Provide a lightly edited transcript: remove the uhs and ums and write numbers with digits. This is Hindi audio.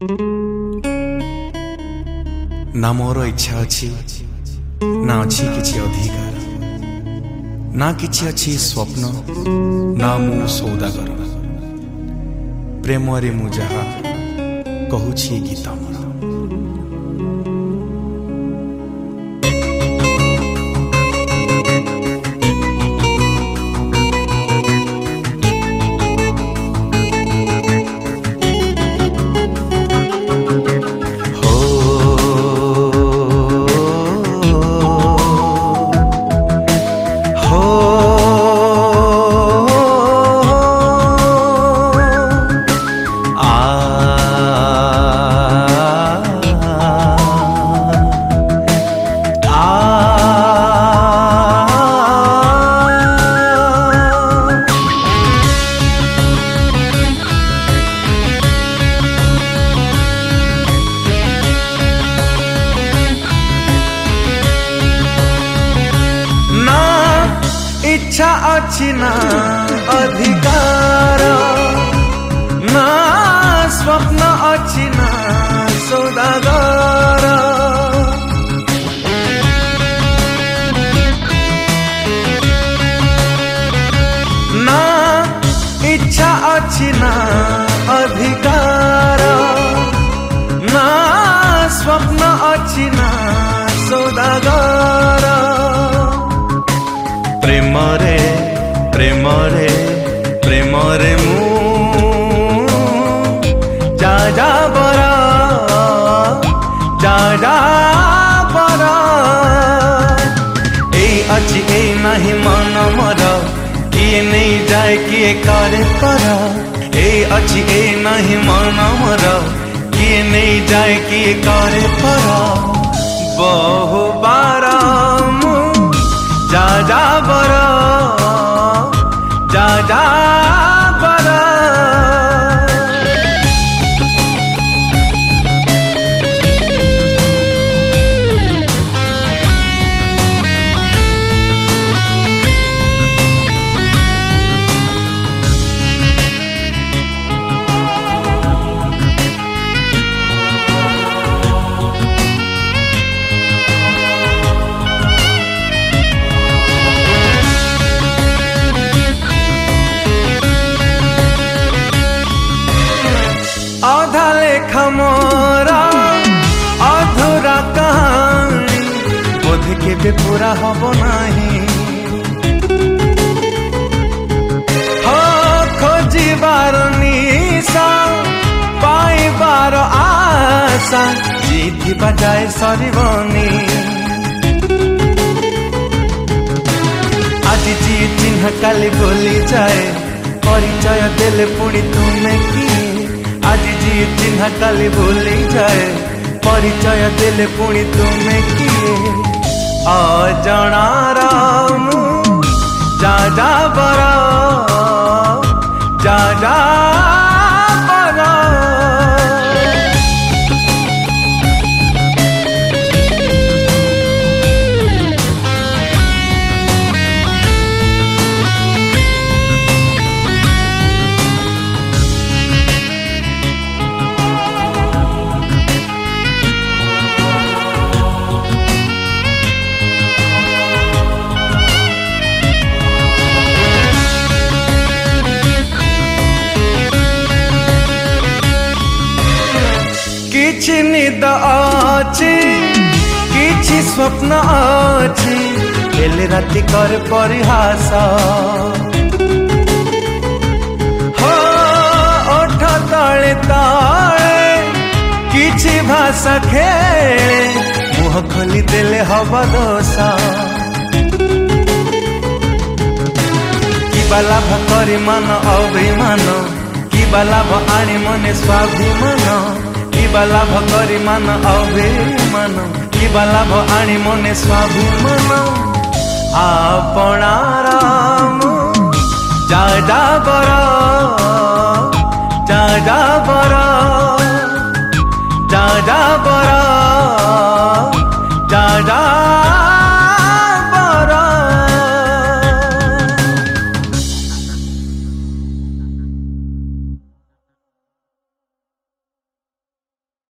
ना मोर इच्छा अच्छी ना अच्छी किछि अधिकार ना किछि अच्छी स्वप्न ना मु सौदागर प्रेम रे मु जहा कहूछि गीत मोर इच्छा अच्छी ना अधिकार ना स्वप्न अच्छी ना सौदागर ना इच्छा अच्छी ना अधिकार ना स्वप्न अच्छी ना सौदागर प्रेम रे प्रेम रे प्रेम रे मु जा जा बरा ए अच्छी ए नहीं मन मर किए नहीं जाए किए करे पर ए अच्छी ए नहीं मन मर किए नहीं जाए किए करे पर बहु बार जा जा बरा जा जा बरा आधा लेखा मोरा अधूरा कहानी बोध के भी पूरा हब नहीं हो खोजिबार निशा पाइबार आशा जीति बजाए सरिबनी आज जी चिन्ह काली बोली जाए परिचय देले पुणी तुमे की आज जी चिन्ह काली भूली जाए परिचय देले पुणी तुमे किए अजणार जा जा बरा जा जा बरा किछि निद अछि किछि स्वप्न अछि एले राति कर परिहास हो ओठ तले तले किछि भाषा खेले मुह खोली देले हब दोष कि लाभ करी मन अभिमान कि लाभ आनी मने स्वाभिमान लाभ करी मान अभिमान कि लाभ आनी मने स्वाभिमान आपणार जा जा बरा जा जा बरा जा जा बरा